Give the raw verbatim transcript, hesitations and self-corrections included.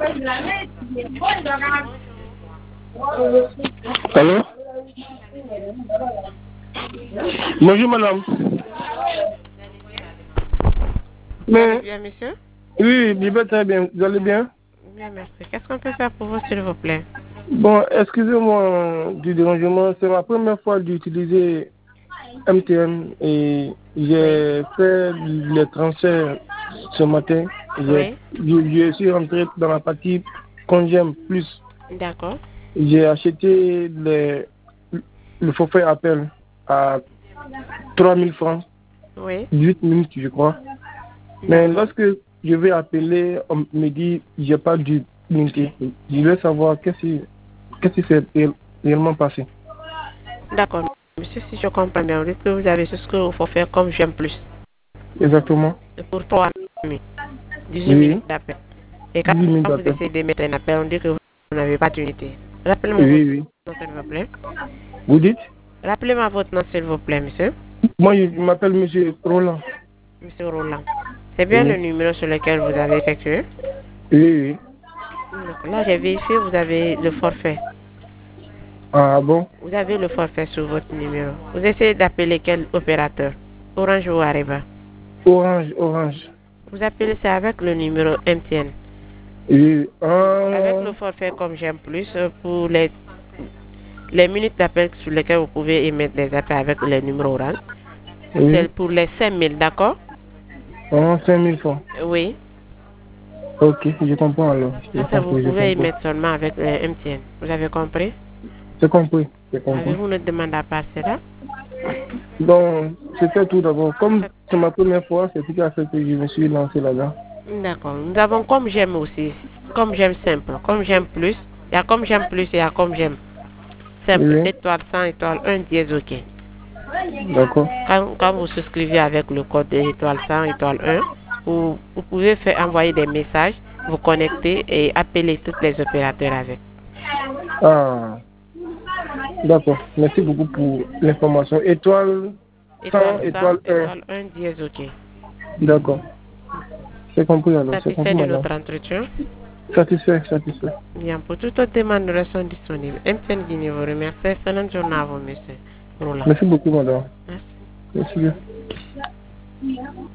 Allô? Bonjour madame. Vous allez Mais, bien, monsieur? oui, je vais très bien. Vous allez bien? Bien, merci. Qu'est-ce qu'on peut faire pour vous, s'il vous plaît? Bon, excusez-moi du dérangement. C'est ma première fois d'utiliser M T N et Oui. j'ai fait les transferts ce matin. J'ai- Oui. Je, je suis rentré dans la partie Congem Plus. D'accord. J'ai acheté les, le forfait appel à trois mille francs, Oui. huit minutes, je crois. Mais D'accord. lorsque je vais appeler, on me dit j'ai pas d'unité. Je veux savoir qu'est-ce qui qu'est-ce qui s'est ré- réellement passé. D'accord. Monsieur, si je comprends bien, vous dites que vous avez souscrit au forfait comme j'aime plus. Exactement. C'est pour trois minutes. dix-huit Oui, minutes d'appel. Et quand dix minutes vous d'appel. essayez de mettre un appel, on dit que vous n'avez pas d'unité. Rappelez-moi votre Oui, oui. nom, s'il vous plaît. Vous dites? Rappelez-moi votre nom, s'il vous plaît, monsieur. Moi, je m'appelle Monsieur Roland. Monsieur Roland. C'est bien le Oui, numéro sur lequel vous avez effectué. oui, oui. D'accord. Là, j'ai vérifié, vous avez le forfait. Ah bon? Vous avez le forfait sur votre numéro. Vous essayez d'appeler quel opérateur? Orange ou Areva? Orange, Orange. Vous appelez ça avec le numéro M T N. Oui. Avec Ah, le forfait comme j'aime plus, euh, pour les, les minutes d'appel sur lesquelles vous pouvez émettre des appels avec les numéros orange, oui. c'est pour les cinq mille, d'accord? Ah, cinq mille francs. Oui. Ok, je comprends alors. J'ai Ça, ça, vous compris, j'ai pouvez compris. émettre seulement avec le M T N. Vous avez compris? J'ai compris, j'ai compris. Avez-vous une demande à passer là? Donc, c'était tout d'abord. Comme c'est ma première fois, c'est ce qui a fait que je me suis lancé là-dedans. D'accord. Nous avons comme j'aime aussi. Comme j'aime simple. Comme j'aime plus. Il y a comme j'aime plus et il y a comme j'aime simple. Oui, Étoile cent, étoile un, dièse, ok. d'accord. Quand, quand vous souscrivez avec le code étoile cent, étoile un, vous, vous pouvez faire envoyer des messages, vous connecter et appeler tous les opérateurs avec. Ah, d'accord. Merci beaucoup pour l'information. Étoile Étoile cent, cent, étoile un. étoile un, dièse, ok. D'accord. C'est compris alors, c'est Satisfait compris de madame. notre entretien? Satisfait, satisfait. Bien, pour toute autre demande, nous restons disponibles. M T N Guinée vous remercie. Excellente journée à vous, monsieur. Roland. Merci beaucoup madame. Merci. Merci bien.